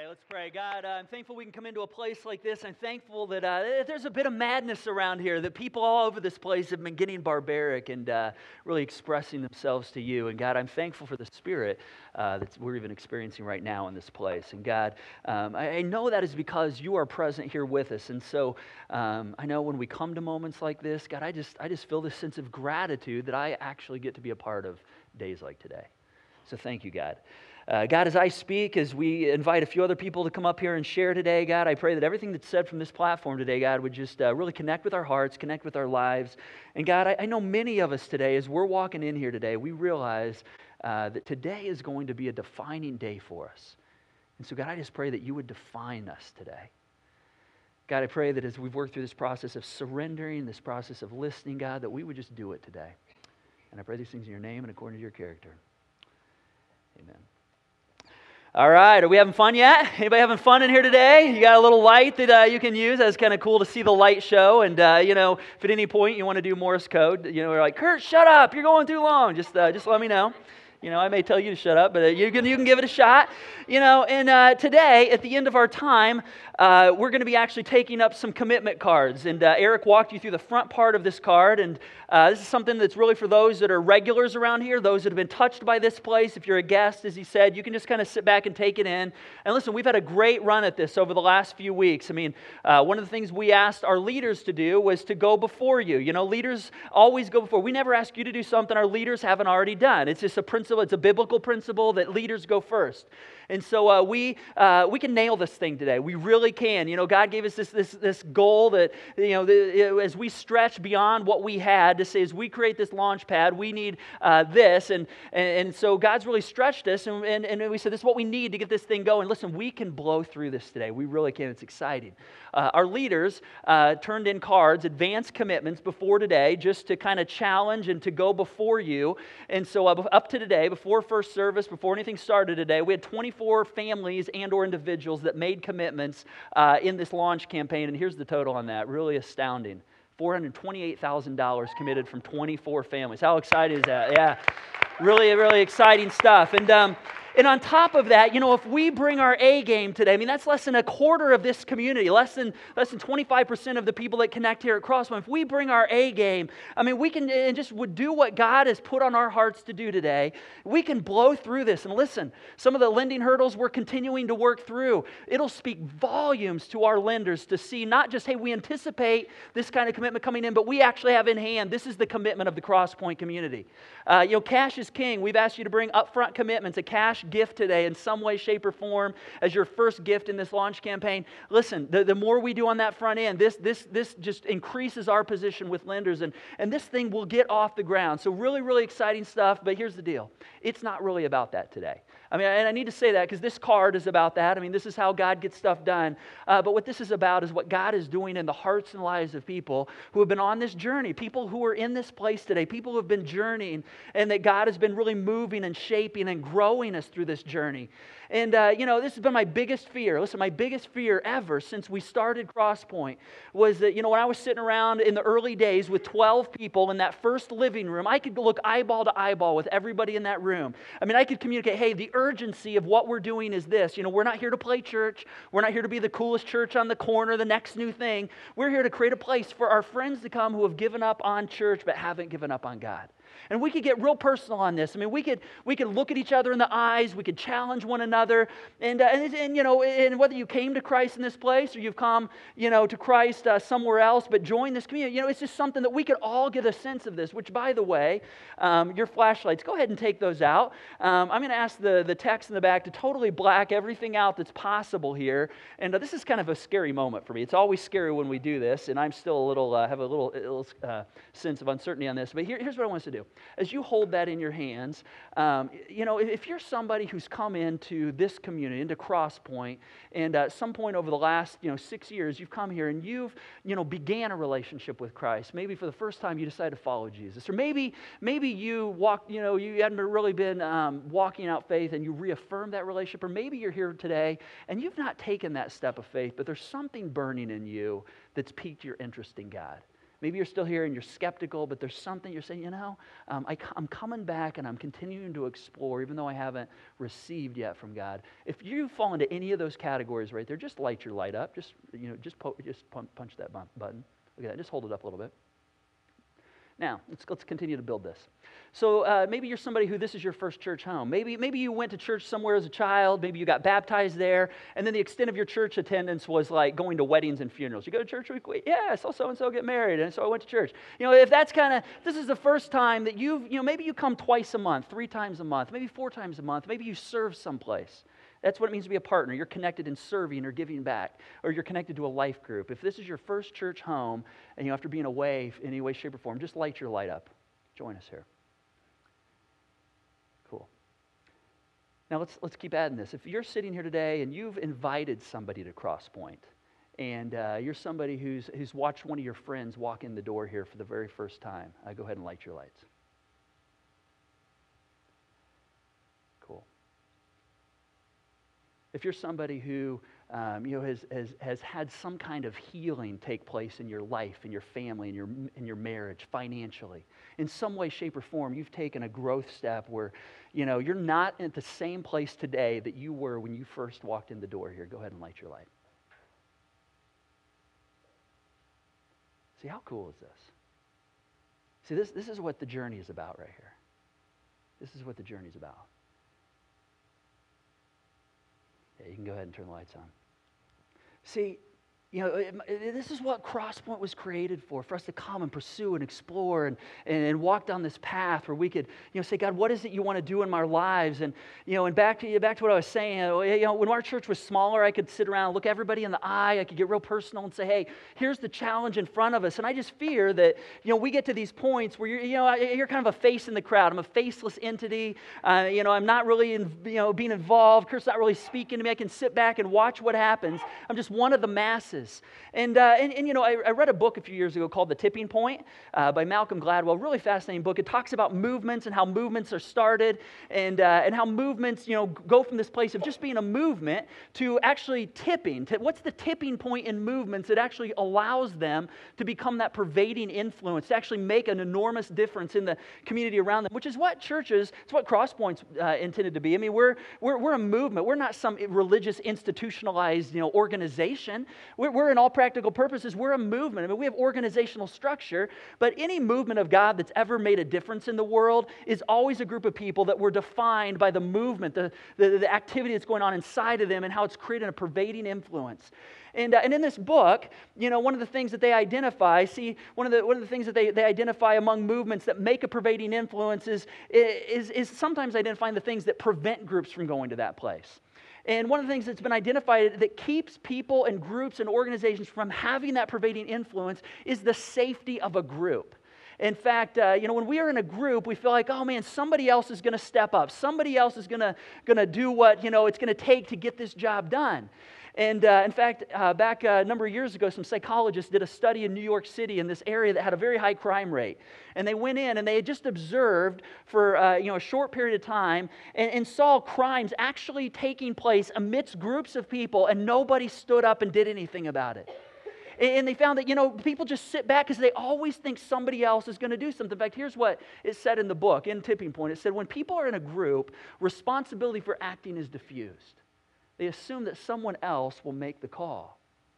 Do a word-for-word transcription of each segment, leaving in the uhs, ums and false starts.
pray. Let's pray. God, uh, I'm thankful we can come into a place like this. I'm thankful that uh, there's a bit of madness around here, that people all over this place have been getting barbaric and uh, really expressing themselves to you. And God, I'm thankful for the Spirit uh, that we're even experiencing right now in this place. And God, um, I, I know that is because you are present here with us. And so um, I know when we come to moments like this, God, I just I just feel this sense of gratitude that I actually get to be a part of days like today. So thank you, God. Uh, God, as I speak, as we invite a few other people to come up here and share today, God, I pray that everything that's said from this platform today, God, would just uh, really connect with our hearts, connect with our lives. And God, I, I know many of us today, as we're walking in here today, we realize uh, that today is going to be a defining day for us. And so, God, I just pray that you would define us today. God, I pray that as we've worked through this process of surrendering, this process of listening, God, that we would just do it today. And I pray these things in your name and according to your character. Amen. All right, are we having fun yet? Anybody having fun in here today? You got a little light that uh, you can use. That's kind of cool to see the light show. And, uh, you know, if at any point you want to do Morse code, you know, we're like, Kurt, shut up. You're going too long. Just uh, just let me know. You know, I may tell you to shut up, but uh, you can you can give it a shot. You know, and uh, today, at the end of our time, uh, we're going to be actually taking up some commitment cards. And uh, Eric walked you through the front part of this card. And uh, this is something that's really for those that are regulars around here, those that have been touched by this place. If you're a guest, as he said, you can just kind of sit back and take it in. And listen, we've had a great run at this over the last few weeks. I mean, uh, one of the things we asked our leaders to do was to go before you. You know, leaders always go before. We never ask you to do something our leaders haven't already done. It's just a principle. It's a biblical principle that leaders go first. And so uh, we uh, we can nail this thing today. We really can. You know, God gave us this this this goal that, you know, the, as we stretch beyond what we had to say, as we create this launch pad, we need uh, this. And, and and so God's really stretched us, and, and, and we said, this is what we need to get this thing going. Listen, we can blow through this today. We really can. It's exciting. Uh, our leaders uh, turned in cards, advanced commitments before today, just to kind of challenge and to go before you. And so uh, up to today, before first service, before anything started today, we had twenty-four families and or individuals that made commitments uh, in this launch campaign. And here's the total on that. Really astounding. four hundred twenty-eight thousand dollars committed from twenty-four families. How exciting is that? Yeah. Really, really exciting stuff. And um, and on top of that, you know, if we bring our A game today, I mean, that's less than a quarter of this community, less than less than twenty-five percent of the people that connect here at Crosspoint. If we bring our A game, I mean, we can and just would do what God has put on our hearts to do today. We can blow through this. And listen, some of the lending hurdles we're continuing to work through, it'll speak volumes to our lenders to see not just, hey, we anticipate this kind of commitment coming in, but we actually have in hand, this is the commitment of the Crosspoint community. Uh, you know, cash is king. We've asked you to bring upfront commitments, a cash gift today in some way, shape, or form as your first gift in this launch campaign. Listen, the, the more we do on that front end, this this this just increases our position with lenders, and, and this thing will get off the ground. So really, really exciting stuff, but here's the deal. It's not really about that today. I mean, and I need to say that because this card is about that. I mean, this is how God gets stuff done. Uh, but what this is about is what God is doing in the hearts and lives of people who have been on this journey, people who are in this place today, people who have been journeying, and that God has been really moving and shaping and growing us through this journey. And, uh, you know, this has been my biggest fear. Listen, my biggest fear ever since we started Crosspoint was that, you know, when I was sitting around in the early days with twelve people in that first living room, I could look eyeball to eyeball with everybody in that room. I mean, I could communicate, hey, the urgency of what we're doing is this. You know, we're not here to play church. We're not here to be the coolest church on the corner, the next new thing. We're here to create a place for our friends to come who have given up on church but haven't given up on God. And we could get real personal on this. I mean, we could we could look at each other in the eyes. We could challenge one another. And, uh, and, and you know, and whether you came to Christ in this place or you've come, you know, to Christ uh, somewhere else, but join this community, you know, it's just something that we could all get a sense of this, which, by the way, um, your flashlights, go ahead and take those out. Um, I'm going to ask the, the techs in the back to totally black everything out that's possible here. And uh, this is kind of a scary moment for me. It's always scary when we do this, and I'm still a little, uh, have a little, little uh, sense of uncertainty on this. But here, here's what I want us to do. As you hold that in your hands, um, you know, if you're somebody who's come into this community, into Crosspoint, and at some point over the last, you know, six years, you've come here and you've, you know, began a relationship with Christ. Maybe for the first time you decided to follow Jesus. Or maybe, maybe you walked, you know, you hadn't really been um, walking out faith and you reaffirmed that relationship. Or maybe you're here today and you've not taken that step of faith, but there's something burning in you that's piqued your interest in God. Maybe you're still here and you're skeptical, but there's something you're saying, you know, um, I, I'm coming back and I'm continuing to explore, even though I haven't received yet from God. If you fall into any of those categories right there, just light your light up. Just, you know, just, po- just punch that button. Look at that. Just hold it up a little bit. Now, let's, let's continue to build this. So uh, maybe you're somebody who this is your first church home. Maybe, maybe you went to church somewhere as a child. Maybe you got baptized there. And then the extent of your church attendance was like going to weddings and funerals. You go to church week? Yeah, I saw so-and-so get married, and so I went to church. You know, if that's kind of, this is the first time that you've, you know, maybe you come twice a month, three times a month, maybe four times a month. Maybe you serve someplace. That's what it means to be a partner. You're connected in serving or giving back, or you're connected to a life group. If this is your first church home, and you know, after being away in any way, shape, or form, just light your light up. Join us here. Cool. Now let's let's keep adding this. If you're sitting here today and you've invited somebody to Crosspoint, and uh, you're somebody who's who's watched one of your friends walk in the door here for the very first time, uh, go ahead and light your lights. Cool. If you're somebody who um, you know has, has has had some kind of healing take place in your life, in your family, in your in your marriage, financially, in some way, shape, or form, you've taken a growth step where you know you're not at the same place today that you were when you first walked in the door here. Go ahead and light your light. See, how cool is this? See, this this is what the journey is about right here. This is what the journey is about. Yeah, you can go ahead and turn the lights on. See, you know, it, it, this is what Crosspoint was created for, for us to come and pursue and explore and, and, and walk down this path where we could, you know, say, God, what is it you want to do in our lives? And, you know, and back to back to what I was saying, you know, when our church was smaller, I could sit around, look everybody in the eye, I could get real personal and say, hey, here's the challenge in front of us. And I just fear that, you know, we get to these points where, you're, you know, you're kind of a face in the crowd. I'm a faceless entity. Uh, you know, I'm not really, in, you know, being involved. Kurt's not really speaking to me. I can sit back and watch what happens. I'm just one of the masses. And, uh, and, and, you know, I, I read a book a few years ago called The Tipping Point uh, by Malcolm Gladwell. Really fascinating book. It talks about movements and how movements are started and, uh, and how movements, you know, go from this place of just being a movement to actually tipping. To, what's the tipping point in movements that actually allows them to become that pervading influence, to actually make an enormous difference in the community around them, which is what churches, it's what Crosspoint's uh, intended to be. I mean, we're, we're, we're a movement. We're not some religious institutionalized, you know, organization. We're, we're in all practical purposes, we're a movement. I mean, we have organizational structure, but any movement of God that's ever made a difference in the world is always a group of people that were defined by the movement, the, the, the activity that's going on inside of them and how it's creating a pervading influence. And, uh, and in this book, you know, one of the things that they identify, see, one of the one of the things that they, they identify among movements that make a pervading influence is, is, is sometimes identifying the things that prevent groups from going to that place. And one of the things that's been identified that keeps people and groups and organizations from having that pervading influence is the safety of a group. In fact, uh, you know, when we are in a group, we feel like, oh man, somebody else is going to step up. Somebody else is going to going to do what, you know, it's going to take to get this job done. And uh, in fact, uh, back a number of years ago, some psychologists did a study in New York City in this area that had a very high crime rate. And they went in and they had just observed for uh, you know a short period of time and, and saw crimes actually taking place amidst groups of people, and nobody stood up and did anything about it. And they found that, you know, people just sit back because they always think somebody else is going to do something. In fact, here's what it said in the book, in Tipping Point. It said, when people are in a group, responsibility for acting is diffused. They assume that someone else will make the call.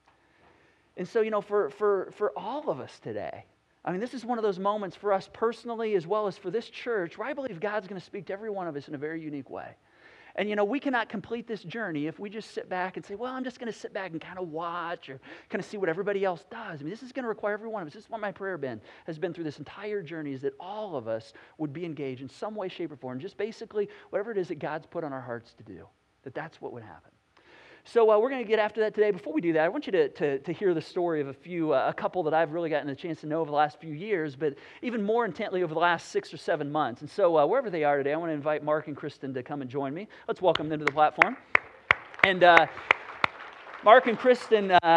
And so, you know, for, for, for all of us today, I mean, this is one of those moments for us personally as well as for this church where I believe God's going to speak to every one of us in a very unique way. And, you know, we cannot complete this journey if we just sit back and say, well, I'm just going to sit back and kind of watch or kind of see what everybody else does. I mean, this is going to require every one of us. This is what my prayer been, has been through this entire journey, is that all of us would be engaged in some way, shape, or form. Just basically whatever it is that God's put on our hearts to do, that that's what would happen. So uh, we're going to get after that today. Before we do that, I want you to, to, to hear the story of a few, uh, a couple that I've really gotten a chance to know over the last few years, but even more intently over the last six or seven months. And so uh, wherever they are today, I want to invite Mark and Kristen to come and join me. Let's welcome them to the platform. And uh, Mark and Kristen, uh,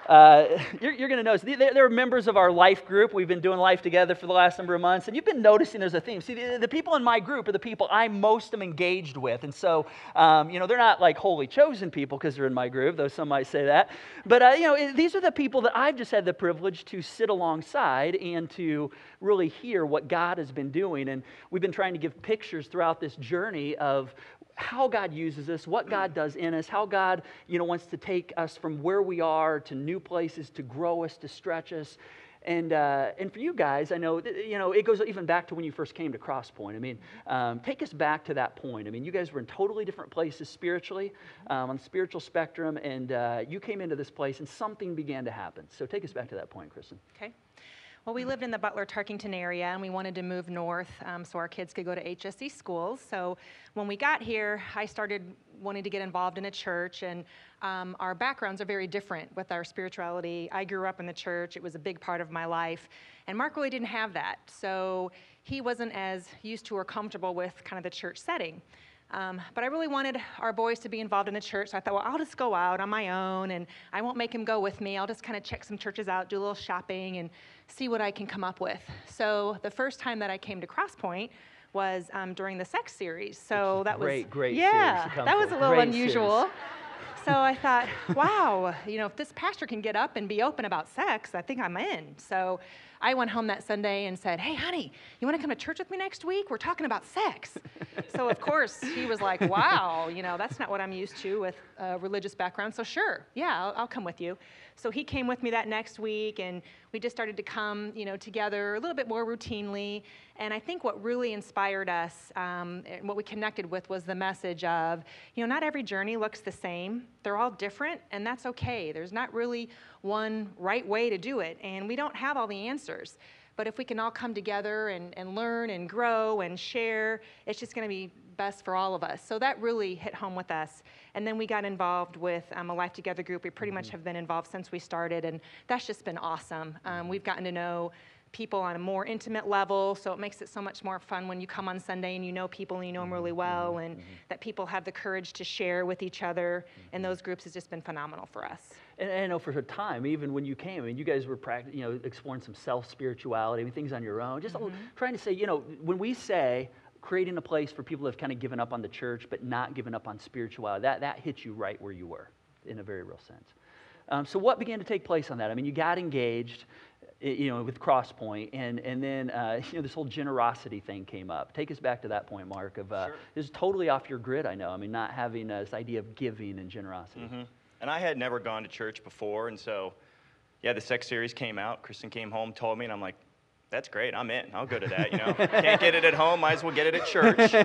Uh, you're you're going to notice they- they're members of our life group. We've been doing life together for the last number of months, and you've been noticing there's a theme. See, the, the people in my group are the people I most am engaged with, and so um, you know they're not like wholly chosen people because they're in my group, though some might say that. But uh, you know it- these are the people that I've just had the privilege to sit alongside and to really hear what God has been doing. And we've been trying to give pictures throughout this journey of how God uses us, what God does in us, how God, you know, wants to take us from where we are to new places, to grow us, to stretch us. And uh, and for you guys, I know, you know, it goes even back to when you first came to Crosspoint. I mean, um, take us back to that point. I mean, you guys were in totally different places spiritually, um, on the spiritual spectrum, and uh, you came into this place and something began to happen. So take us back to that point, Kristen. Okay. Well, we lived in the Butler-Tarkington area, and we wanted to move north um, so our kids could go to H S C schools. So when we got here, I started wanting to get involved in a church, and um, our backgrounds are very different with our spirituality. I grew up in the church. It was a big part of my life, and Mark really didn't have that. So he wasn't as used to or comfortable with kind of the church setting. Um, but I really wanted our boys to be involved in the church, so I thought, well, I'll just go out on my own, and I won't make him go with me. I'll just kind of check some churches out, do a little shopping, and see what I can come up with. So the first time that I came to Crosspoint was um, during the sex series. So that was Great, great yeah, series to come that was for. a little Great unusual. series. So I thought, wow, you know, if this pastor can get up and be open about sex, I think I'm in. So I went home that Sunday and said, hey, honey, you want to come to church with me next week? We're talking about sex. So, of course, he was like, wow, you know, that's not what I'm used to with a religious background. So, sure, yeah, I'll, I'll come with you. So he came with me that next week, and we just started to come, you know, together a little bit more routinely. And I think what really inspired us, um, and what we connected with, was the message of, you know, not every journey looks the same. They're all different, and that's okay. There's not really one right way to do it, and we don't have all the answers. But if we can all come together and, and learn and grow and share, it's just going to be best for all of us. So that really hit home with us. And then we got involved with um, a Life Together group. We pretty much have been involved since we started, and that's just been awesome. Um, we've gotten to know people on a more intimate level, so it makes it so much more fun when you come on Sunday and you know people and you know them really well, and that people have the courage to share with each other, and those groups has just been phenomenal for us. And I know for a time, even when you came, I mean, you guys were practic- you know, exploring some self-spirituality, I mean, things on your own, just Mm-hmm. trying to say, you know, when we say creating a place for people who have kind of given up on the church but not given up on spirituality, that, that hits you right where you were in a very real sense. Um, so what began to take place on that? I mean, you got engaged, you know, with Crosspoint, and and then uh, you know this whole generosity thing came up. Take us back to that point, Mark. Of uh, Sure. This is totally off your grid. I know. I mean, not having uh, this idea of giving and generosity. Mm-hmm. And I had never gone to church before, and so, yeah, the sex series came out. Kristen came home, told me, and I'm like, that's great. I'm in. I'll go to that. You know, can't get it at home. Might as well get it at church.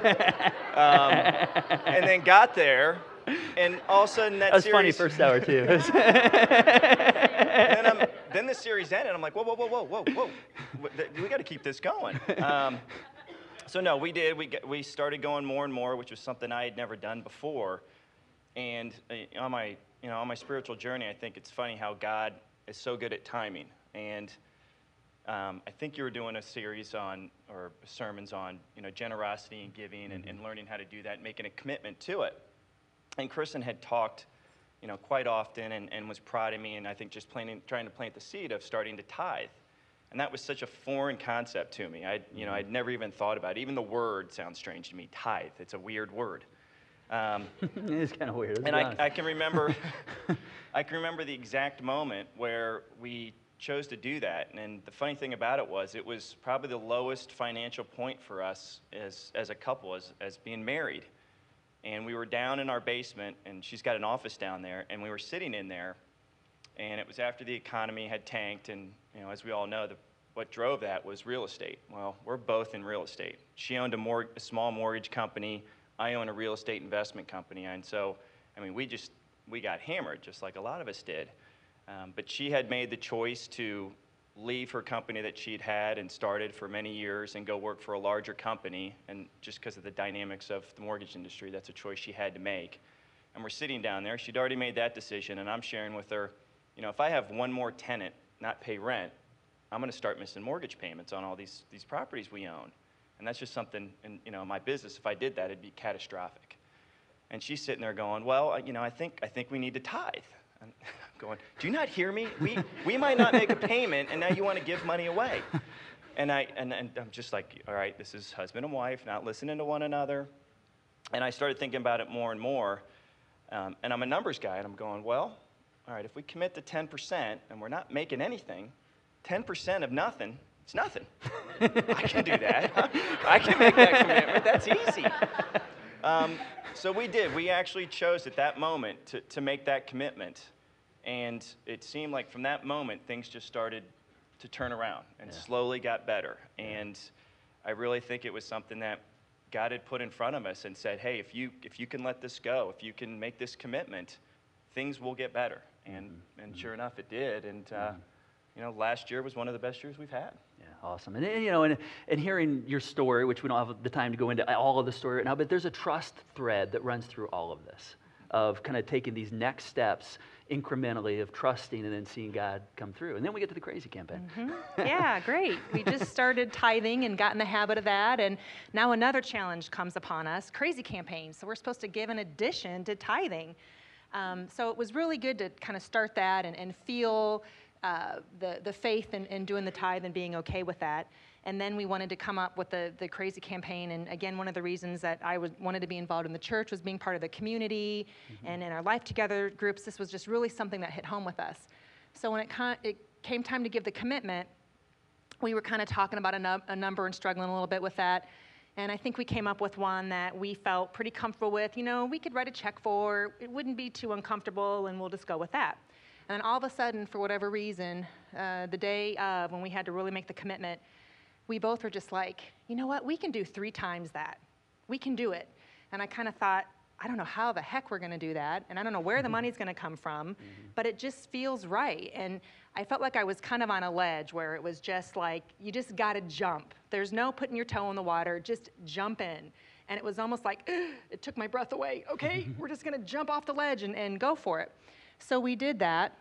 Um, and then got there, and all of a sudden that, That was series. funny first hour too. then, I'm, then the series ended. I'm like, whoa, whoa, whoa, whoa, whoa, whoa. We got to keep this going. Um, so no, we did. We get, we started going more and more, which was something I had never done before. And uh, on my, you know, on my spiritual journey, I think it's funny how God is so good at timing. And um, I think you were doing a series on, or sermons on, you know, generosity and giving, and, and learning how to do that, and making a commitment to it. And Kristen had talked, you know, quite often, and, and was prodding me, and I think just planting, trying to plant the seed of starting to tithe. And that was such a foreign concept to me. I, you know, I'd never even thought about it. Even the word sounds strange to me. Tithe. It's a weird word. Um, It's kind of weird. let's and be I, honest. I can remember, I can remember the exact moment where we chose to do that. And, and the funny thing about it was, it was probably the lowest financial point for us as as a couple, as as being married. And we were down in our basement, and she's got an office down there, and we were sitting in there, and it was after the economy had tanked, and you know, as we all know, the, what drove that was real estate. Well, we're both in real estate. She owned a, mor- a small mortgage company. I own a real estate investment company, and so, I mean, we just, we got hammered, just like a lot of us did. Um, but she had made the choice to leave her company that she'd had and started for many years and go work for a larger company, and just because of the dynamics of the mortgage industry, that's a choice she had to make. And we're sitting down there, she'd already made that decision, and I'm sharing with her, you know, if I have one more tenant not pay rent, I'm going to start missing mortgage payments on all these, these properties we own. And that's just something, in, you know, my business, if I did that, it'd be catastrophic. And she's sitting there going, well, you know, I think, I think we need to tithe. I'm going, do you not hear me? We, we might not make a payment, and now you want to give money away. And, I, and, and I'm just like, all right, this is husband and wife, not listening to one another. And I started thinking about it more and more. Um, and I'm a numbers guy, and I'm going, well, all right, if we commit to ten percent and we're not making anything, ten percent of nothing, it's nothing. I can do that. I can make that commitment. That's easy. Um, so we did. We actually chose at that moment to, to make that commitment. And it seemed like from that moment, things just started to turn around and yeah. slowly got better. And I really think it was something that God had put in front of us and said, hey, if you if you can let this go, if you can make this commitment, things will get better. And mm-hmm. and sure enough, it did. And uh, mm-hmm. you know, last year was one of the best years we've had. Yeah, awesome. And, and you know, and, and hearing your story, which we don't have the time to go into all of the story right now, but there's a trust thread that runs through all of this, of kind of taking these next steps incrementally of trusting and then seeing God come through. And then we get to the Crazy Campaign. Mm-hmm. Yeah, great. We just started tithing and got in the habit of that. And now another challenge comes upon us, Crazy Campaign. So we're supposed to give in addition to tithing. Um, so it was really good to kind of start that and, and feel uh, the, the faith in, in doing the tithe and being okay with that. And then we wanted to come up with the, the Crazy Campaign. And again, one of the reasons that I was, wanted to be involved in the church was being part of the community mm-hmm. and in our Life Together groups. This was just really something that hit home with us. So when it, con- it came time to give the commitment, we were kind of talking about a, num- a number and struggling a little bit with that. And I think we came up with one that we felt pretty comfortable with. You know, we could write a check for, it wouldn't be too uncomfortable, and we'll just go with that. And then all of a sudden, for whatever reason, uh, the day of when we had to really make the commitment, we both were just like, you know what, we can do three times that. We can do it. And I kind of thought, I don't know how the heck we're going to do that, and I don't know where the money's going to come from, mm-hmm. but it just feels right. And I felt like I was kind of on a ledge where it was just like, you just got to jump. There's no putting your toe in the water, just jump in. And it was almost like, it took my breath away. Okay, we're just going to jump off the ledge and, and go for it. So we did that,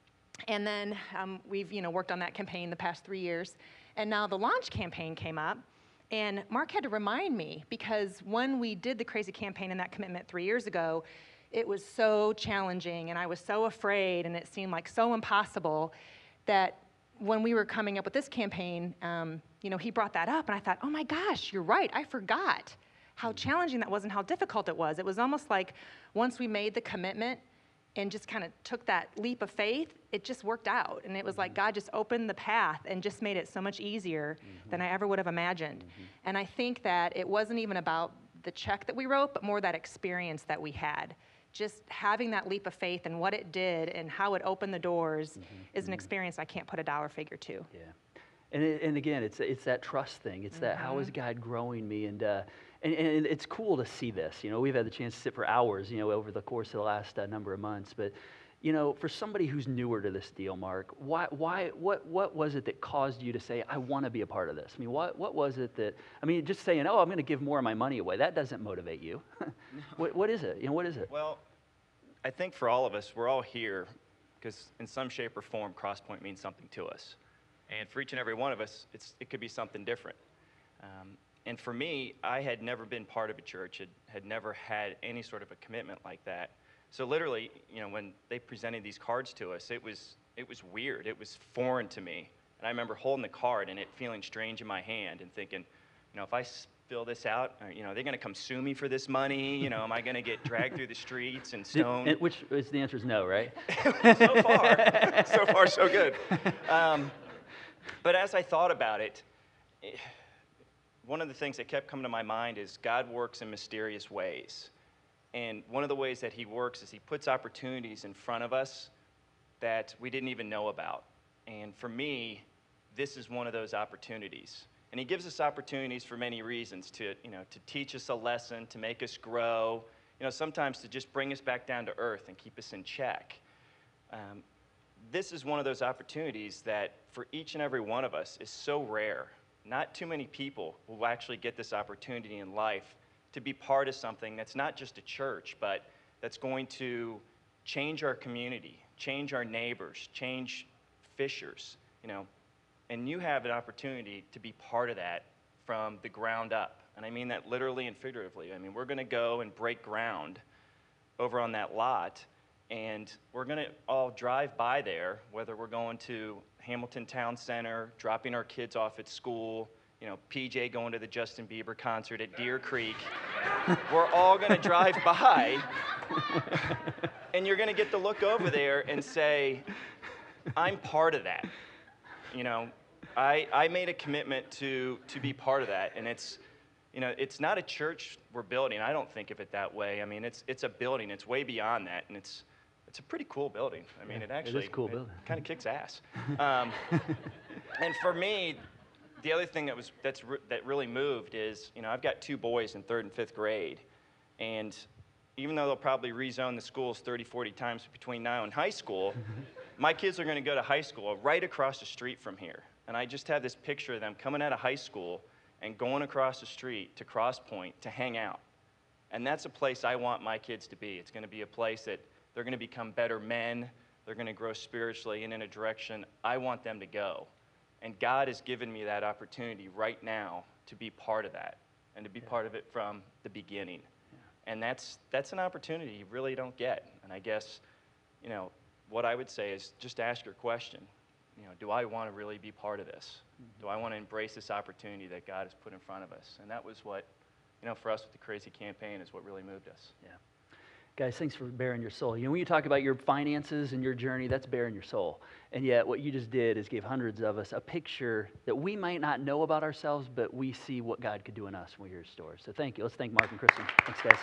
and then um, we've you know worked on that campaign the past three years. And now the launch campaign came up, and Mark had to remind me, because when we did the Crazy Campaign and that commitment three years ago, it was so challenging, and I was so afraid, and it seemed like so impossible that when we were coming up with this campaign, um, you know, he brought that up, and I thought, oh my gosh, you're right, I forgot how challenging that was and how difficult it was. It was almost like once we made the commitment and just kind of took that leap of faith, it just worked out. And it was like God just opened the path and just made it so much easier mm-hmm. than I ever would have imagined. Mm-hmm. And I think that it wasn't even about the check that we wrote, but more that experience that we had. Just having that leap of faith and what it did and how it opened the doors mm-hmm. is an experience I can't put a dollar figure to. Yeah. And, it, and again, it's it's that trust thing. It's mm-hmm. that, how is God growing me? And, uh, and and it's cool to see this. You know, we've had the chance to sit for hours, you know, over the course of the last uh, number of months. But, you know, for somebody who's newer to this deal, Mark, why why what what was it that caused you to say, I want to be a part of this? I mean, what what was it that? I mean, just saying, oh, I'm going to give more of my money away. That doesn't motivate you. what what is it? You know, what is it? Well, I think for all of us, we're all here because in some shape or form, Crosspoint means something to us. And for each and every one of us, it's, it could be something different. Um, and for me, I had never been part of a church, had, had never had any sort of a commitment like that. So literally, you know, when they presented these cards to us, it was, it was weird. It was foreign to me. And I remember holding the card and it feeling strange in my hand and thinking, you know, if I fill this out, you know, they're going to come sue me for this money. You know, am I going to get dragged through the streets and stoned? Did, which is the answer is no, right? so far, so far, so good. Um, But as I thought about it, one of the things that kept coming to my mind is God works in mysterious ways. And one of the ways that he works is he puts opportunities in front of us that we didn't even know about. And for me, this is one of those opportunities. And he gives us opportunities for many reasons, to, you know, to teach us a lesson, to make us grow, you know, sometimes to just bring us back down to earth and keep us in check. Um, This is one of those opportunities that for each and every one of us is so rare. Not too many people will actually get this opportunity in life to be part of something that's not just a church, but that's going to change our community, change our neighbors, change fishers, you know. And you have an opportunity to be part of that from the ground up. And I mean that literally and figuratively. I mean, we're going to go and break ground over on that lot. And we're going to all drive by there, whether we're going to Hamilton Town Center, dropping our kids off at school, you know, P J going to the Justin Bieber concert at Deer Creek. We're all going to drive by, and you're going to get to look over there and say, I'm part of that. You know, I, I made a commitment to, to be part of that, and it's, you know, it's not a church we're building. I don't think of it that way. I mean, it's it's a building. It's way beyond that, and it's it's a pretty cool building. I mean, Yeah, it actually it is a cool building. kind of kicks ass. Um, and for me, the other thing that was that's re- that really moved is, you know, I've got two boys in third and fifth grade, and even though they'll probably rezone the schools thirty, forty times between now and high school, my kids are going to go to high school right across the street from here. And I just have this picture of them coming out of high school and going across the street to Cross Point to hang out. And that's a place I want my kids to be. It's going to be a place that they're going to become better men. They're going to grow spiritually and in a direction I want them to go. And God has given me that opportunity right now to be part of that and to be Yeah. part of it from the beginning. Yeah. And that's that's an opportunity you really don't get. And I guess, you know, what I would say is just ask your question. You know, do I want to really be part of this? Mm-hmm. Do I want to embrace this opportunity that God has put in front of us? And that was what, you know, for us with the Crazy Campaign is what really moved us. Yeah. Guys, thanks for bearing your soul. You know, when you talk about your finances and your journey, that's bearing your soul. And yet what you just did is give hundreds of us a picture that we might not know about ourselves, but we see what God could do in us when we hear his story. So thank you. Let's thank Mark and Kristen. Thanks, guys.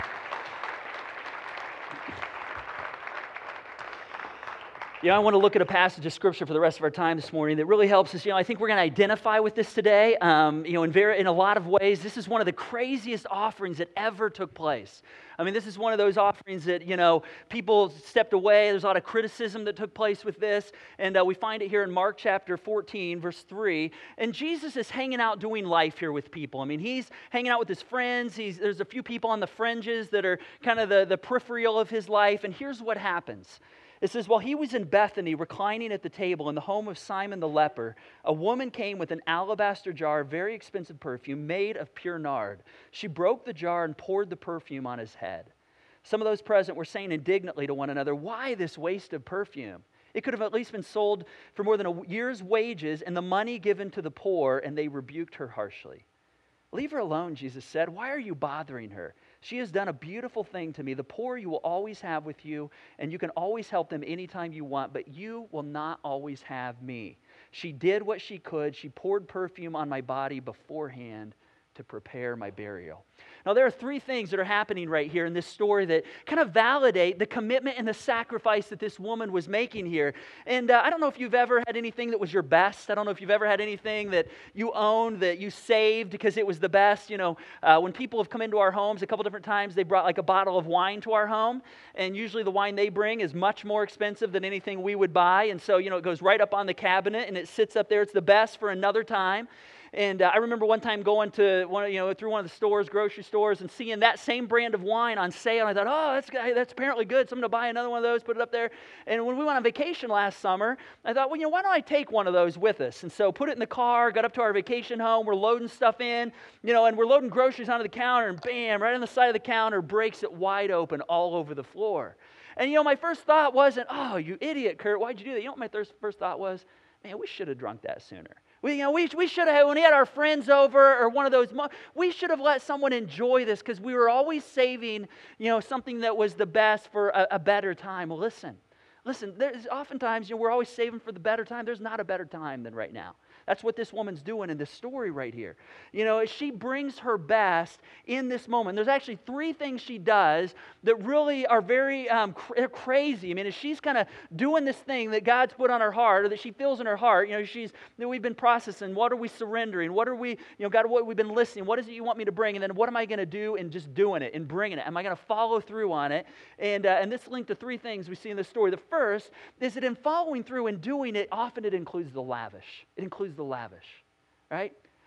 You know, I want to look at a passage of Scripture for the rest of our time this morning that really helps us. You know, I think we're going to identify with this today. Um, you know, in, very, in a lot of ways, this is one of the craziest offerings that ever took place. I mean, this is one of those offerings that, you know, people stepped away. There's a lot of criticism that took place with this. And uh, we find it here in Mark chapter fourteen, verse three. And Jesus is hanging out doing life here with people. I mean, he's hanging out with his friends. He's, there's a few people on the fringes that are kind of the, the peripheral of his life. And here's what happens. It says, while he was in Bethany, reclining at the table in the home of Simon the leper, a woman came with an alabaster jar of very expensive perfume made of pure nard. She broke the jar and poured the perfume on his head. Some of those present were saying indignantly to one another, why this waste of perfume? It could have at least been sold for more than a year's wages and the money given to the poor, and they rebuked her harshly. Leave her alone, Jesus said. Why are you bothering her? She has done a beautiful thing to me. The poor you will always have with you, and you can always help them anytime you want, but you will not always have me. She did what she could. She poured perfume on my body beforehand to prepare my burial. Now, there are three things that are happening right here in this story that kind of validate the commitment and the sacrifice that this woman was making here. And uh, I don't know if you've ever had anything that was your best. I don't know if you've ever had anything that you owned, that you saved because it was the best. You know, uh, when people have come into our homes a couple different times, they brought like a bottle of wine to our home. And usually the wine they bring is much more expensive than anything we would buy. And so, you know, it goes right up on the cabinet and it sits up there. It's the best for another time. And uh, I remember one time going to one, you know, through one of the stores, grocery stores, and seeing that same brand of wine on sale. And I thought, oh, that's that's apparently good. So I'm going to buy another one of those, put it up there. And when we went on vacation last summer, I thought, well, you know, why don't I take one of those with us? And so put it in the car, got up to our vacation home. We're loading stuff in, you know, and we're loading groceries onto the counter, and bam, right on the side of the counter, breaks it wide open all over the floor. And, you know, my first thought wasn't, oh, you idiot, Kurt, why'd you do that? You know what my first, first thought was? Man, we should have drunk that sooner. We, you know, we, we should have, when we had our friends over or one of those, we should have let someone enjoy this because we were always saving, you know, something that was the best for a, a better time. Well, listen, listen, there's oftentimes, you know, we're always saving for the better time. There's not a better time than right now. That's what this woman's doing in this story right here. You know, she brings her best in this moment. There's actually three things she does that really are very um, cr- crazy. I mean, as she's kind of doing this thing that God's put on her heart or that she feels in her heart, you know, she's, you know, we've been processing. What are we surrendering? What are we, you know, God, what we've been listening. What is it you want me to bring? And then what am I going to do in just doing it and bringing it? Am I going to follow through on it? And, uh, and this linked to three things we see in the story. The first is that in following through and doing it, often it includes the lavish. It includes the lavish, right?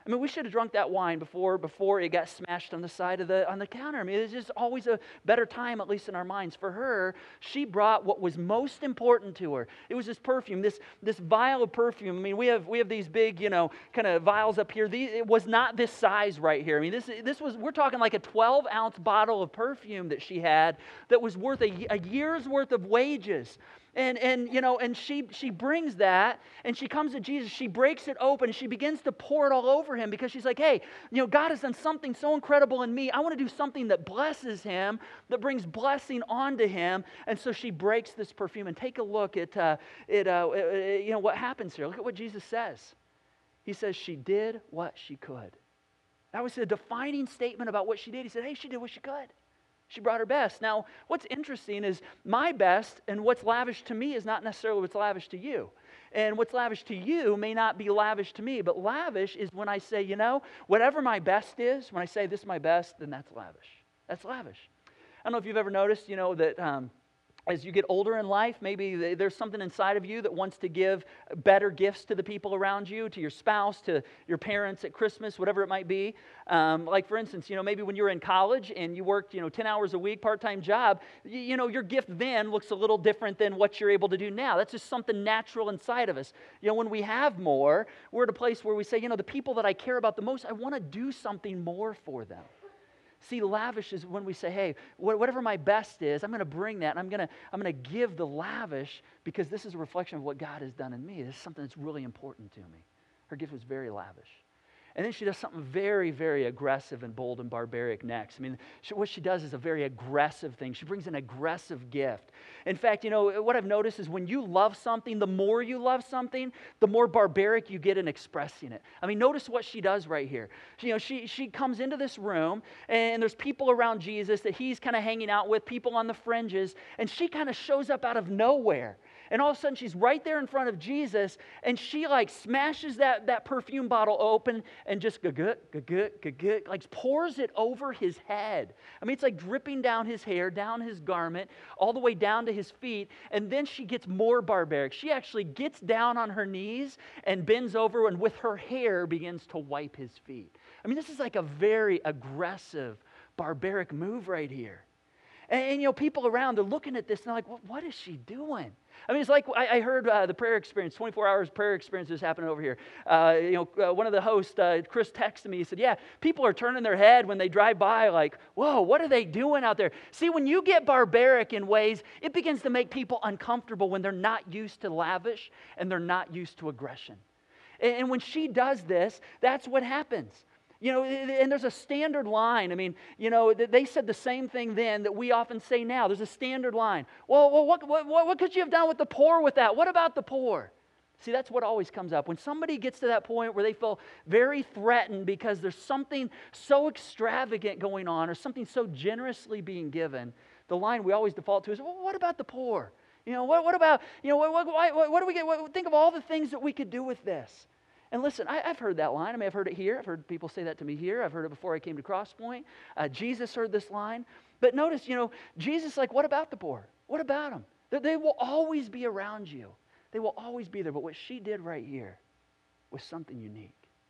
I mean, we should have drunk that wine before before it got smashed on the side of the on the counter. I mean, it's just always a better time, at least in our minds. For her, she brought what was most important to her. It was this perfume, this this vial of perfume. I mean, we have we have these big, you know, kind of vials up here. These, it was not this size right here. I mean, this this was we're talking like a twelve ounce bottle of perfume that she had that was worth a, a year's worth of wages. And, and you know, and she she brings that, and she comes to Jesus, she breaks it open, and she begins to pour it all over him because she's like, hey, you know, God has done something so incredible in me. I want to do something that blesses him, that brings blessing onto him. And so she breaks this perfume. And take a look at, uh, it, uh, you know, what happens here. Look at what Jesus says. He says she did what she could. That was a defining statement about what she did. He said, hey, she did what she could. She brought her best. Now, what's interesting is my best and what's lavish to me is not necessarily what's lavish to you. And what's lavish to you may not be lavish to me, but lavish is when I say, you know, whatever my best is, when I say this is my best, then that's lavish. That's lavish. I don't know if you've ever noticed, you know, that um, as you get older in life, maybe there's something inside of you that wants to give better gifts to the people around you, to your spouse, to your parents at Christmas, whatever it might be. Um, like, for instance, you know, maybe when you were in college and you worked, you know, ten hours a week, part-time job, you, you know, your gift then looks a little different than what you're able to do now. That's just something natural inside of us. You know, when we have more, we're at a place where we say, you know, the people that I care about the most, I want to do something more for them. See, lavish is when we say, hey, whatever my best is, I'm going to bring that, and I'm going to I'm going to give the lavish because this is a reflection of what God has done in me. This is something that's really important to me. Her gift was very lavish. And then she does something very, very aggressive and bold and barbaric next. I mean, she, what she does is a very aggressive thing. She brings an aggressive gift. In fact, you know, what I've noticed is when you love something, the more you love something, the more barbaric you get in expressing it. I mean, notice what she does right here. You know, she, she comes into this room, and there's people around Jesus that he's kind of hanging out with, people on the fringes, and she kind of shows up out of nowhere. And all of a sudden, she's right there in front of Jesus, and she like smashes that, that perfume bottle open and just ga-gut, ga-gut, ga-gut, like pours it over his head. I mean, it's like dripping down his hair, down his garment, all the way down to his feet. And then she gets more barbaric. She actually gets down on her knees and bends over and with her hair begins to wipe his feet. I mean, this is like a very aggressive, barbaric move right here. And, and, you know, people around, they're looking at this and they're like, what, what is she doing? I mean, it's like I, I heard uh, the prayer experience, twenty-four hours prayer experience is happening over here. Uh, you know, uh, one of the hosts, uh, Chris, texted me. He said, yeah, people are turning their head when they drive by like, whoa, what are they doing out there? See, when you get barbaric in ways, it begins to make people uncomfortable when they're not used to lavish and they're not used to aggression. And, and when she does this, that's what happens. You know, and there's a standard line. I mean, you know, they said the same thing then that we often say now. There's a standard line. Well, well what, what, what could you have done with the poor with that? What about the poor? See, that's what always comes up. When somebody gets to that point where they feel very threatened because there's something so extravagant going on or something so generously being given, the line we always default to is, well, what about the poor? You know, what, what about, you know, what, what, what, what do we get? What, think of all the things that we could do with this. And listen, I, I've heard that line. I mean, I've heard it here. I've heard people say that to me here. I've heard it before I came to Crosspoint. Uh, Jesus heard this line. But notice, you know, Jesus, like, what about the poor? What about them? They, they will always be around you. They will always be there. But what she did right here was something unique.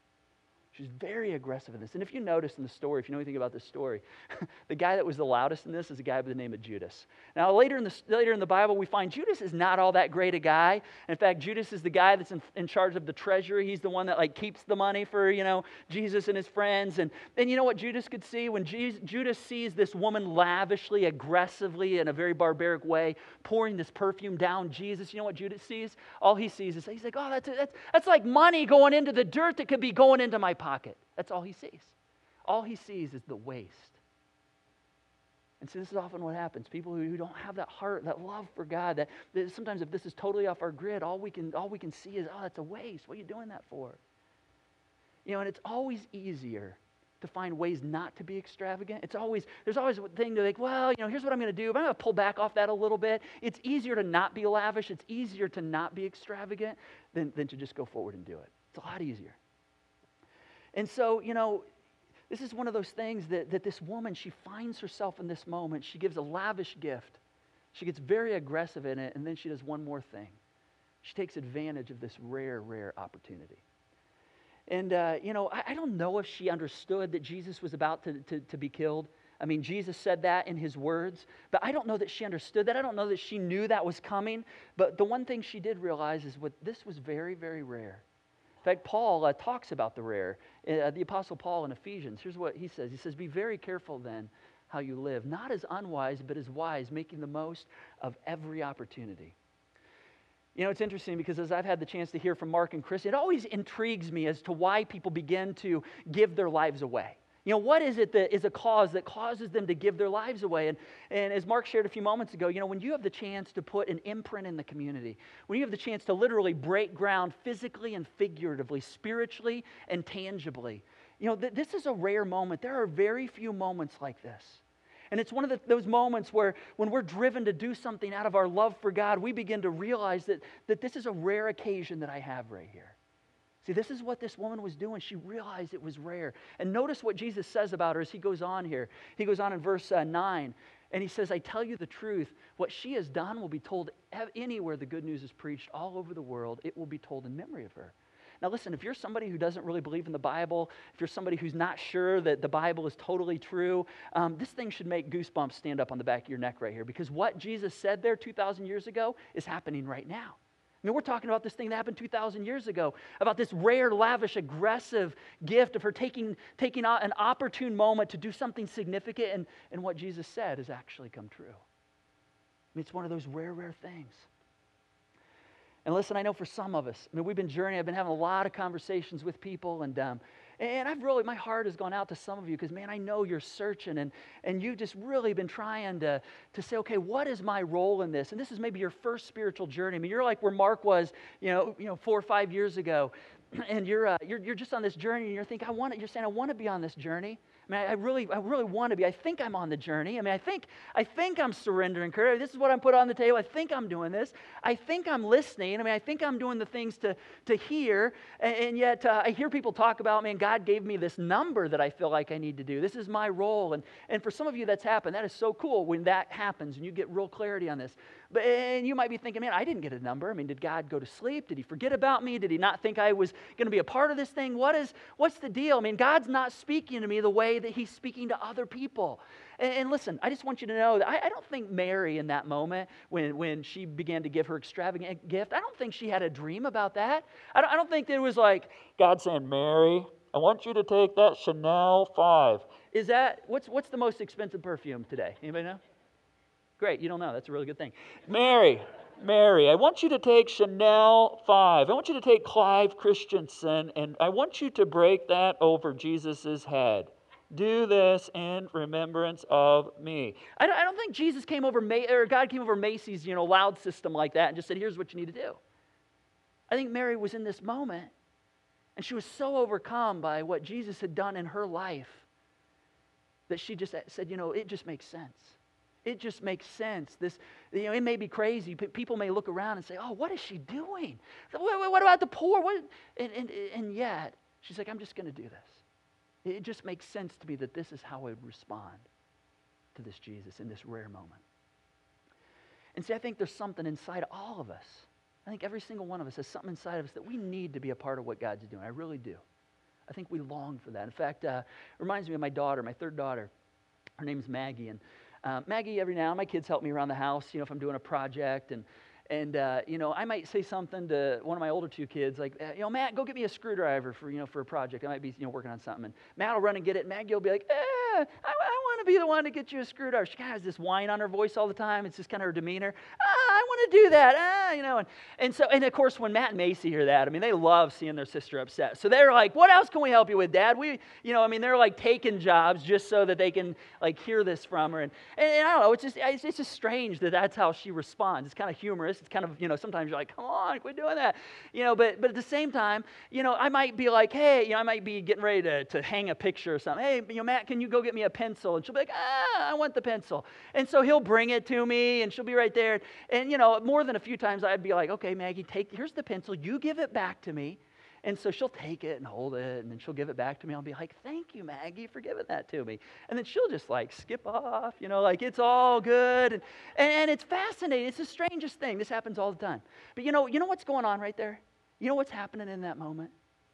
She's very aggressive in this. And if you notice in the story, if you know anything about this story, the guy that was the loudest in this is a guy by the name of Judas. Now, later in the later in the Bible, we find Judas is not all that great a guy. In fact, Judas is the guy that's in, in charge of the treasury. He's the one that like keeps the money for, you know, Jesus and his friends. And then you know what Judas could see? When Jesus, Judas sees this woman lavishly, aggressively, in a very barbaric way, pouring this perfume down Jesus, you know what Judas sees? All he sees is, he's like, oh, that's, that's, that's like money going into the dirt that could be going into my pocket. That's all he sees. All he sees is the waste. And so this is often what happens. People who, who don't have that heart, that love for God, that, that sometimes if this is totally off our grid, all we can all we can see is, oh, that's a waste. What are you doing that for? You know, and it's always easier to find ways not to be extravagant. It's always, there's always a thing to like, well, you know, here's what I'm going to do. If I'm going to pull back off that a little bit, it's easier to not be lavish. It's easier to not be extravagant than, than to just go forward and do it. It's a lot easier. And so, you know, this is one of those things that, that this woman, she finds herself in this moment. She gives a lavish gift. She gets very aggressive in it, and then she does one more thing. She takes advantage of this rare, rare opportunity. And, uh, you know, I, I don't know if she understood that Jesus was about to, to, to be killed. I mean, Jesus said that in his words, but I don't know that she understood that. I don't know that she knew that was coming. But the one thing she did realize is what this was very, very rare. In fact, Paul uh, talks about the rare. Uh, the Apostle Paul in Ephesians, here's what he says. He says, be very careful then how you live, not as unwise, but as wise, making the most of every opportunity. You know, it's interesting because as I've had the chance to hear from Mark and Chris, it always intrigues me as to why people begin to give their lives away. You know, what is it that is a cause that causes them to give their lives away? And, and as Mark shared a few moments ago, you know, when you have the chance to put an imprint in the community, when you have the chance to literally break ground physically and figuratively, spiritually and tangibly, you know, th- this is a rare moment. There are very few moments like this. And it's one of the, those moments where when we're driven to do something out of our love for God, we begin to realize that, that this is a rare occasion that I have right here. See, this is what this woman was doing. She realized it was rare. And notice what Jesus says about her as he goes on here. He goes on in verse uh, nine, and he says, I tell you the truth, what she has done will be told anywhere the good news is preached all over the world. It will be told in memory of her. Now listen, if you're somebody who doesn't really believe in the Bible, if you're somebody who's not sure that the Bible is totally true, um, this thing should make goosebumps stand up on the back of your neck right here, because what Jesus said there two thousand years ago is happening right now. I mean, we're talking about this thing that happened two thousand years ago, about this rare, lavish, aggressive gift of her taking, taking an opportune moment to do something significant, and, and what Jesus said has actually come true. I mean, it's one of those rare, rare things. And listen, I know for some of us, I mean, we've been journeying. I've been having a lot of conversations with people, and um, and I've really, my heart has gone out to some of you because, man, I know you're searching, and and you've just really been trying to to say, okay, what is my role in this? And this is maybe your first spiritual journey. I mean, you're like where Mark was, you know, you know, four or five years ago, and you're uh, you're you're just on this journey, and you're thinking, I want to, you're saying, I want to be on this journey. I mean, I really, I really want to be. I think I'm on the journey. I mean, I think, I think I'm surrendering. This is what I'm put on the table. I think I'm doing this. I think I'm listening. I mean, I think I'm doing the things to, to hear. And, and yet, uh, I hear people talk about, man, God gave me this number that I feel like I need to do. This is my role. And and for some of you, that's happened. That is so cool when that happens and you get real clarity on this. But and you might be thinking, man, I didn't get a number. I mean, did God go to sleep? Did He forget about me? Did He not think I was going to be a part of this thing? What is, what's the deal? I mean, God's not speaking to me the way that He's speaking to other people. And, and listen, I just want you to know that I, I don't think Mary in that moment, when, when she began to give her extravagant gift, I don't think she had a dream about that. I don't, I don't think there was like, God saying, Mary, I want you to take that Chanel five. Is that, what's, what's the most expensive perfume today? Anybody know? Great, you don't know. That's a really good thing. Mary, Mary, I want you to take Chanel five. I want you to take Clive Christensen, and I want you to break that over Jesus' head. Do this in remembrance of me. I don't, I don't think Jesus came over, or God came over Macy's, you know, loud system like that and just said, here's what you need to do. I think Mary was in this moment, and she was so overcome by what Jesus had done in her life that she just said, you know, it just makes sense. It just makes sense. This, you know, it may be crazy. People may look around and say, oh, what is she doing? What, what about the poor? What? And, and, and yet, she's like, I'm just going to do this. It just makes sense to me that this is how I would respond to this Jesus in this rare moment. And see, I think there's something inside all of us. I think every single one of us has something inside of us that we need to be a part of what God's doing. I really do. I think we long for that. In fact, uh, it reminds me of my daughter, my third daughter. Her name's Maggie, and Uh, Maggie, every now and then, my kids help me around the house, you know, if I'm doing a project, and, and uh, you know, I might say something to one of my older two kids, like, you know, Matt, go get me a screwdriver for, you know, for a project. I might be, you know, working on something, and Matt will run and get it, and Maggie will be like, eh, I, I want to be the one to get you a screwdriver. She kind of has this whine on her voice all the time. It's just kind of her demeanor. Ah, I want to do that, ah, you know, and, and so, and of course, when Matt and Macy hear that, I mean, they love seeing their sister upset. So they're like, what else can we help you with, Dad? We, you know, I mean, they're like taking jobs just so that they can, like, hear this from her, and, and, and I don't know, it's just, it's, it's just strange that that's how she responds. It's kind of humorous. It's kind of, you know, sometimes you're like, come on, quit doing that, you know, but, but at the same time, you know, I might be like, hey, you know, I might be getting ready to, to hang a picture or something. Hey, you know, Matt, can you go get me a pencil? And she'll be like, ah, I want the pencil. And so he'll bring it to me, and she'll be right there. And, you know, more than a few times I'd be like, okay, Maggie, take, here's the pencil. You give it back to me. And so she'll take it and hold it, and then she'll give it back to me. I'll be like, thank you, Maggie, for giving that to me. And then she'll just like skip off, you know, like it's all good. And, and, and it's fascinating. It's the strangest thing. This happens all the time. But you know, you know what's going on right there? You know what's happening in that moment?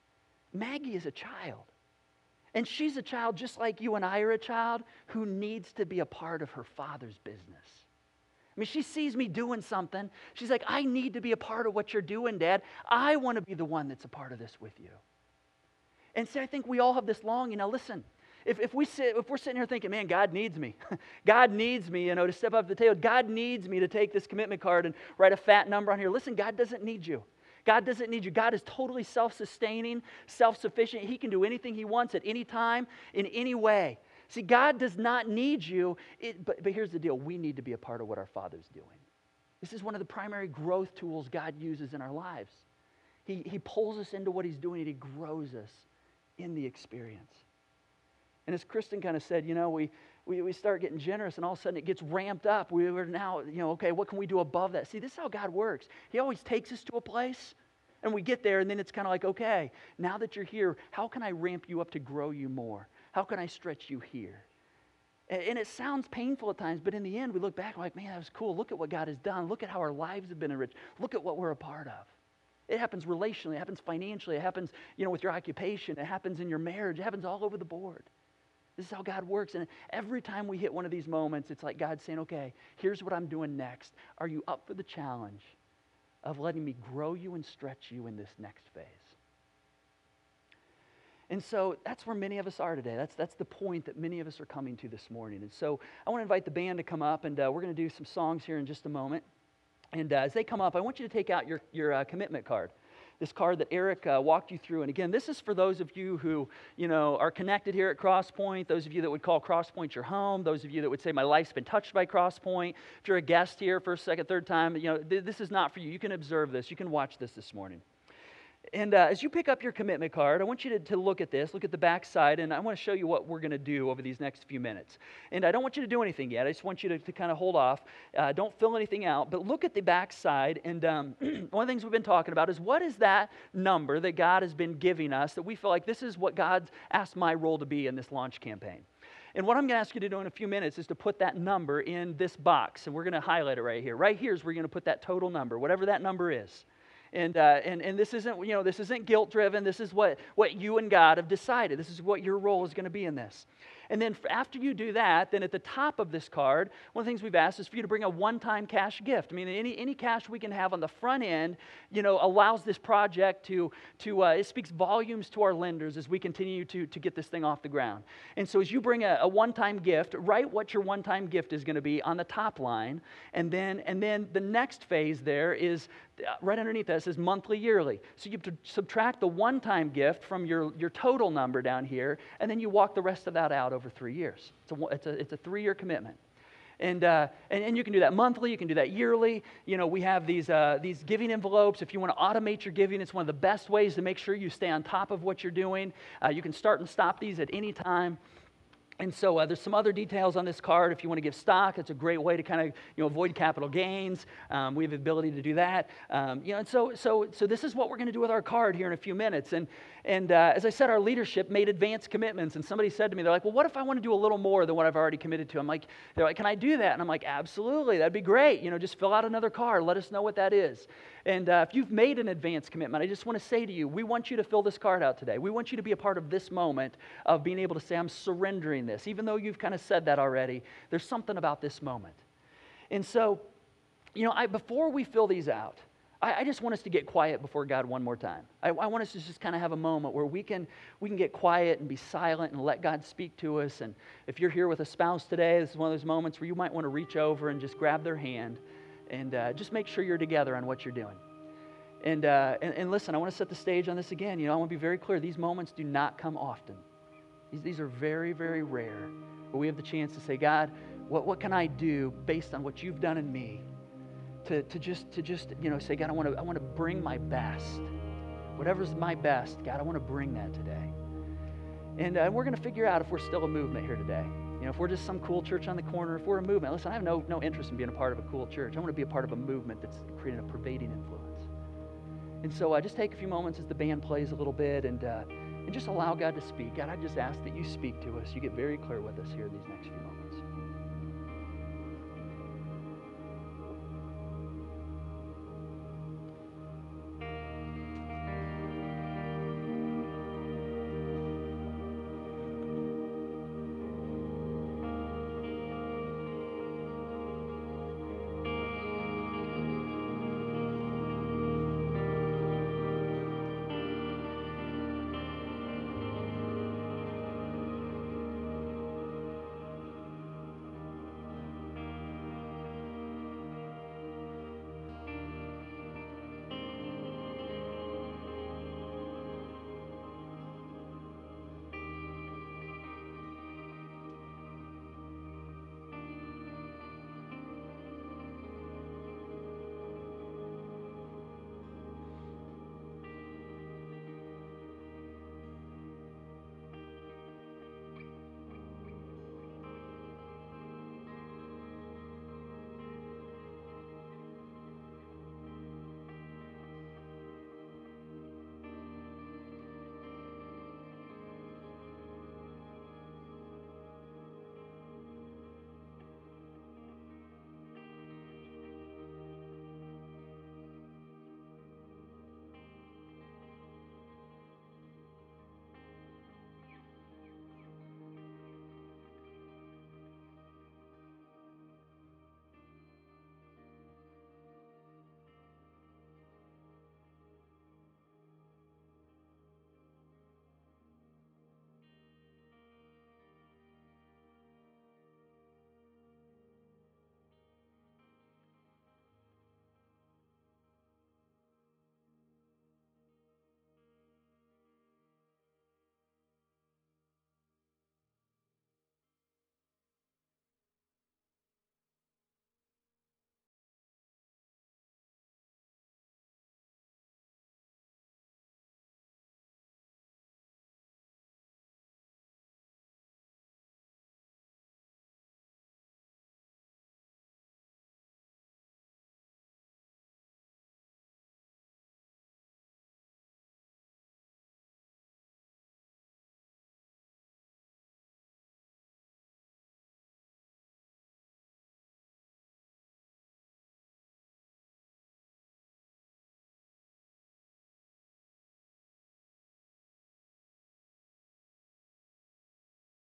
Maggie is a child. And she's a child just like you and I are a child who needs to be a part of her father's business. I mean, she sees me doing something. She's like, I need to be a part of what you're doing, Dad. I want to be the one that's a part of this with you. And see, I think we all have this longing. Now listen, if, if, we sit, if we're sitting here thinking, man, God needs me. God needs me, you know, to step up to the table. God needs me to take this commitment card and write a fat number on here. Listen, God doesn't need you. God doesn't need you. God is totally self-sustaining, self-sufficient. He can do anything He wants at any time, in any way. See, God does not need you, it, but, but here's the deal. We need to be a part of what our Father's doing. This is one of the primary growth tools God uses in our lives. He, he pulls us into what He's doing, and He grows us in the experience. And as Kristen kind of said, you know, we, we, we start getting generous, and all of a sudden it gets ramped up. We are now, you know, okay, what can we do above that? See, this is how God works. He always takes us to a place, and we get there, and then it's kind of like, okay, now that you're here, how can I ramp you up to grow you more? How can I stretch you here? And, and it sounds painful at times, but in the end, we look back and we're like, man, that was cool. Look at what God has done. Look at how our lives have been enriched. Look at what we're a part of. It happens relationally. It happens financially. It happens, you know, with your occupation. It happens in your marriage. It happens all over the board. This is how God works. And every time we hit one of these moments, it's like God saying, okay, here's what I'm doing next. Are you up for the challenge of letting me grow you and stretch you in this next phase? And so that's where many of us are today. That's, that's the point that many of us are coming to this morning. And so I want to invite the band to come up, and uh, we're going to do some songs here in just a moment. And uh, as they come up, I want you to take out your, your uh, commitment card. This card that Eric uh, walked you through. And again, this is for those of you who, you know, are connected here at Crosspoint, those of you that would call Crosspoint your home, those of you that would say, my life's been touched by Crosspoint. If you're a guest here first, second, third time, you know, th- this is not for you. You can observe this. You can watch this this morning. And uh, as you pick up your commitment card, I want you to, to look at this, look at the back side, and I want to show you what we're going to do over these next few minutes. And I don't want you to do anything yet. I just want you to, to kind of hold off. Uh, don't fill anything out, but look at the back side. And um, one of the things we've been talking about is what is that number that God has been giving us that we feel like this is what God's asked my role to be in this launch campaign. And what I'm going to ask you to do in a few minutes is to put that number in this box, and we're going to highlight it right here. Right here is where you're going to put that total number, whatever that number is. And, uh, and and this isn't, you know, this isn't guilt-driven. This is what, what you and God have decided. This is what your role is going to be in this. And then after you do that, then at the top of this card, one of the things we've asked is for you to bring a one-time cash gift. I mean, any any cash we can have on the front end, you know, allows this project to, to uh, it speaks volumes to our lenders as we continue to, to get this thing off the ground. And so as you bring a, a one-time gift, write what your one-time gift is going to be on the top line. And then, and then the next phase there is, uh, right underneath that, it says monthly, yearly. So you have to subtract the one-time gift from your, your total number down here, and then you walk the rest of that out over three years. It's a, it's a, it's a three-year commitment. And, uh, and and you can do that monthly, you can do that yearly. You know, we have these, uh, these giving envelopes. If you want to automate your giving, it's one of the best ways to make sure you stay on top of what you're doing. Uh, you can start and stop these at any time. And so uh, there's some other details on this card. If you want to give stock, it's a great way to kind of, you know, avoid capital gains. Um, we have the ability to do that. Um, you know, and so so so this is what we're going to do with our card here in a few minutes. And and uh, as I said, our leadership made advanced commitments. And somebody said to me, they're like, well, what if I want to do a little more than what I've already committed to? I'm like, they're like, can I do that? And I'm like, absolutely, that'd be great. You know, just fill out another card. Let us know what that is. And uh, if you've made an advanced commitment, I just want to say to you, we want you to fill this card out today. We want you to be a part of this moment of being able to say, I'm surrendering this. Even though you've kind of said that already, there's something about this moment. And so, you know, I, before we fill these out, I, I just want us to get quiet before God one more time. I, I want us to just kind of have a moment where we can we can get quiet and be silent and let God speak to us. And if you're here with a spouse today, this is one of those moments where you might want to reach over and just grab their hand and uh, just make sure you're together on what you're doing. And, uh, and and listen, I want to set the stage on this again. You know, I want to be very clear. These moments do not come often. These, these are very, very rare. But we have the chance to say, God, what, what can I do based on what you've done in me to, to just to just you know say, God, I want to I want to bring my best. Whatever's my best, God, I want to bring that today. And uh, we're going to figure out if we're still a movement here today. You know, if we're just some cool church on the corner, if we're a movement, listen, I have no, no interest in being a part of a cool church. I want to be a part of a movement that's creating a pervading influence. And so uh, just take a few moments as the band plays a little bit and, uh, and just allow God to speak. God, I just ask that you speak to us. You get very clear with us here in these next few moments.